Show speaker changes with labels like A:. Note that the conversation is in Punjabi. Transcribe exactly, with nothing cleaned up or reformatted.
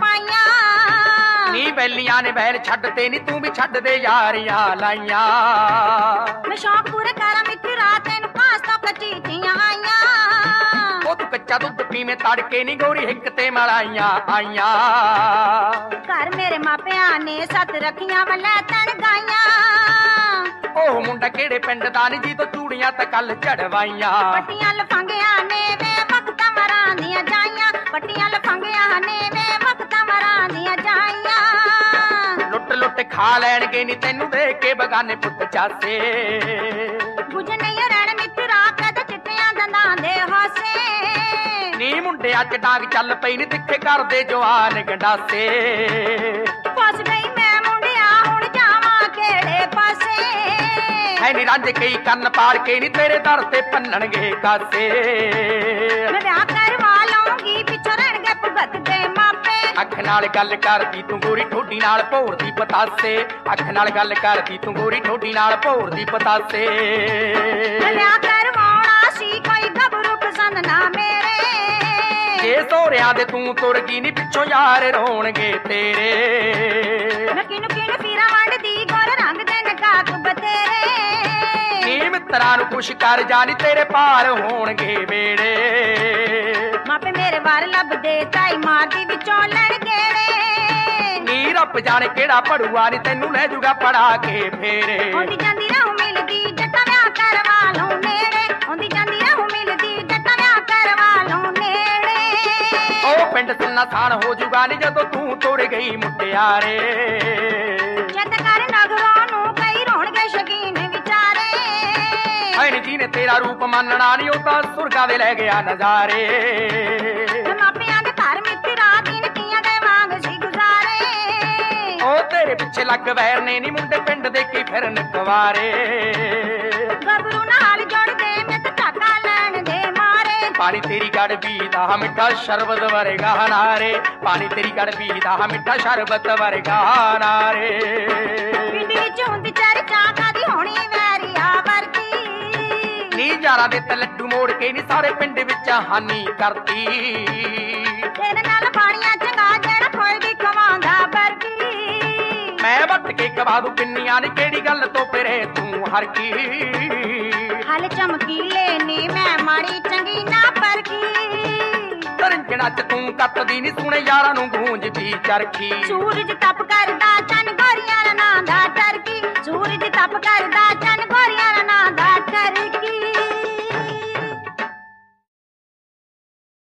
A: ਪਾਈਆਂ
B: ਨੀ ਬੈਲੀਆਂ ਨੇ ਬੈਲ ਛੱਡਦੇ ਨੀ ਤੂੰ ਵੀ ਛੱਡ ਦੇ ਯਾਰੀਆਂ ਲਾਈਆਂ
A: ਮੈਂ ਸ਼ੌਕ ਪੂਰੇ ਕਰਾਂ ਮਿੱਠੀ ਰਾਤ ਤੈਨੂੰ ਪਾਸ ਤੋਂ ਕਚੀਚੀਆਂ ਆਈਆਂ
B: ਉਹ ਤੂੰ ਕੱਚਾ ਦੁੱਧ ਪੀਵੇਂ ਤੜਕੇ ਨੀ ਗੋਰੀ ਹਿੱਕ ਤੇ ਮਲਾਈਆਂ ਆਈਆਂ
A: ਘਰ ਮੇਰੇ ਮਾਪਿਆਂ ਨੇ ਸੱਤ ਰੱਖੀਆਂ ਵਲੇ ਤਣ ਗਾਈਆਂ
B: ਉਹ ਮੁੰਡਾ ਕਿਹੜੇ ਪਿੰਡ ਦਾ ਨੀ ਜੀ ਤੋਂ ਚੂੜੀਆਂ ਤੇ ਕੱਲ ਚੜਵਾਈਆਂ
A: ਪੱਟੀਆਂ ਲਫੰਗਿਆਂ ਨੇ ਵੇ ਵਕਤਾਂ ਮਰਾਂ ਦੀਆਂ ਜਾਈਆਂ ਪੱਟੀਆਂ ਲਫੰਗਿਆਂ ਨੇ ਵੇ ਵਕਤਾਂ ਮਰਾਂ ਦੀਆਂ ਜਾਈਆਂ
B: ਲੁੱਟ ਲੁੱਟ ਖਾ ਲੈਣਗੇ ਨੀ ਤੈਨੂੰ ਦੇਖ ਕੇ ਬਗਾਨੇ ਪੁੱਤ ਚਾਸੇ
A: ਬੁਝ ਨਹੀਂ ਰਹਿਣ ਮਿੱਤਰਾ ਕਦ ਚਿੱਟਿਆਂ ਦੰਦਾਂ ਦੇ ਹਾਸੇ
B: ਨੀ ਮੁੰਡਿਆਂ ਚ ਡਾਂਗ ਚੱਲ ਪਈ ਨੀ ਤਿੱਖੇ ਕਰਦੇ ਜਵਾਨ ਗੰਡਾਸੇ
A: ਫਸ ਗਈ ਮੈਂ ਮੁੰਡਿਆ ਹੁਣ ਜਾਵਾਂ ਕਿਹੜੇ ਪਾਸੇ
B: ਹੈ ਨੀ ਰੰਜ ਕਈ ਕੰਨ ਪਾੜ ਕੇ ਨੀ ਤੇਰੇ ਦਰ ਤੇ ਭੰਨਣਗੇ ਕਾਸੇ
A: ਮੈਂ ਵਿਆਹ ਕਰਵਾ ਲਊਂਗੀ ਪਿੱਛੋਂ ਰਹਿਣਗੇ ਭੁਗਤ ਦੇ ਮਾਪੇ
B: ਅੱਖ ਨਾਲ ਗੱਲ ਕਰਦੀ ਤੂੰ ਗੋਰੀ ਠੋਡੀ ਨਾਲ ਭੋਰਦੀ ਪਤਾਸੇ ਅੱਖ ਨਾਲ ਗੱਲ ਕਰਦੀ ਤੂੰ ਗੋਰੀ ਠੋਡੀ ਨਾਲ ਭੋਰਦੀ ਪਤਾਸੇ
A: ਮੈਂ ਵਿਆਹ ਕਰਵਾਉਣਾ ਸੀ ਕੋਈ ਗੱਭਰੂ ਪਸੰਦ ਨਾ ਮੇਰੇ
B: ਜੇ ਸੋਹਰਿਆਂ ਦੇ ਤੂੰ ਤੁਰ ਗਈ ਨੀ ਪਿੱਛੋਂ ਯਾਰ ਰੋਣਗੇ ਤੇਰੇ
A: ਮੈਂ ਕਿਨੂੰ ਕਿਨੂੰ ਫੀਰਾ ਵੰਡਦੀ ਗੋਰ ਰੰਗ ਦੇ ਨਕਾਕ ਬਤੇਰੇ
B: ਨੀ ਮਿੱਤਰਾਂ ਨੂੰ ਖੁਸ਼ ਕਰ ਜਾ ਨੀ ਤੇਰੇ ਪਾਰ ਹੋਣਗੇ ਵੇੜੇ
A: ਮਾਪੇ ਮੇਰੇ ਵਾਰ ਲੱਭਦੇ ਤਾਈ ਮਾਰਦੀ ਵਿੱਚੋਂ ਲੜ ਗੇੜੇ
B: ਨੀ ਰੱਬ ਜਾਣੇ ਕਿਹੜਾ ਪੜੂਆ ਨੀ ਤੈਨੂੰ ਲੈ ਜੂਗਾ ਪੜਾ ਕੇ ਫੇਰੇ
A: ਆਉਂਦੀ ਜਾਂਦੀ ਰਹੂ ਮਿਲਦੀ ਜੱਟਾਂ ਵਿਆਹ ਕਰਵਾ ਲਊ ਨੇੜੇ ਆਉਂਦੀ ਜਾਂਦੀ ਰਹੂ ਮਿਲਦੀ ਜੱਟਾਂ ਵਿਆਹ ਕਰਵਾ ਲਊ ਨੇੜੇ
B: ਉਹ ਪਿੰਡ ਸੁਣਨਾ ਥਾਣ ਹੋ ਜੂਗਾ ਨੀ ਜਦੋਂ ਤੂੰ ਤੁਰ ਗਈ ਮੁਟਿਆਰੇ
A: ਜਦ ਕਰ ਨਗਰੋਂ ਨੂੰ ਕਈ ਰੋਣਗੇ ਸ਼ਕੀਨ ਵਿਚਾਰੇ
B: ਹੈ ਨੀ ਜੀ ਨੇ ਤੇਰਾ ਰੂਪ ਮੰਨਣਾ ਨੀ ਉਹ ਤਾਂ ਸੁਰਗਾਂ ਦੇ ਲੈ ਗਿਆ ਨਜ਼ਾਰੇ
A: ਮਾਪਿਆਂ ਦੇ ਘਰ ਮਿੱਤਰਾ ਦਿਨ ਕੀਆਂ ਦੇ ਵਾਂਗ ਸੀ ਗੁਜ਼ਾਰੇ
B: ਉਹ ਤੇਰੇ ਪਿੱਛੇ ਲੱਗ ਵੈਰ ਨੇ ਨੀ ਮੁੰਡੇ ਪਿੰਡ ਦੇ ਕੀ ਫਿਰਨ ਕੁਵਾਰੇ
A: ਗੱਭਰੂ ਨਾਲ ਜੋੜਦੇ ਮੈਂ ਤਾਂ ਧਾਗਾ ਲੈਣ ਦੇ ਮਾਰੇ
B: ਪਾਣੀ ਤੇਰੀ ਗੜ ਪੀਦਾ ਮਿੱਠਾ ਸ਼ਰਬਤ ਵਰਗਾ ਨਾਰੇ ਪਾਣੀ ਤੇਰੀ ਗੜ ਪੀਦਾ ਮਿੱਠਾ ਸ਼ਰਬਤ ਵਰਗਾ ਨਾਰੇ
A: ਪਿੰਡ ਵਿੱਚ ਹੁੰਦੀ ਚਰਚਾ ਕਾਦੀ ਹੋਣੀ ਵੈਰੀਆ ਵਰਗੀ
B: ਨੀ ਯਾਰਾਂ ਦੇ ਤੇ ਲੱਡੂ ਮੋੜ ਕੇ ਨੀ ਸਾਰੇ ਪਿੰਡ ਵਿੱਚ ਹਾਨੀ ਕਰਦੀ
A: ਤੇਰੇ ਨਾਲ ਬਾਣੀਆਂ ਚੰਗਾ ਜਿਹੜਾ ਖੋਲ ਵੀ ਖਵਾਉਂਦਾ ਵਰਗੀ
B: ਮੈਂ ਵੱਟ ਕੇ ਕਵਾ ਦੂ ਪਿੰਨੀਆਂ ਨੀ ਕਿਹੜੀ ਗੱਲ ਤੋਂ ਫਿਰੇ ਤੂੰ ਹਰ ਕੀ
A: ਹਲ ਚਮਕੀਲੇ ਨੇ ਮੈਂ ਮਾੜੀ ਚੰਗੀ ਨਾ ਪਰਖੀ
B: ਤਰੰਜਣਾ ਚ ਤੂੰ ਕੱਤਦੀ ਨੀ ਸੁਣੇ ਯਾਰਾਂ ਨੂੰ ਗੂੰਜਦੀ ਚਰਖੀ
A: ਸੂਰਜ ਤਪ ਕਰਦਾ ਚੰਨ ਗੋਰੀਆਂ ਨਾਂ ਦਾ ਟਰਕੀ ਸੂਰਜ ਤਪ ਕਰਦਾ ਚੰਨ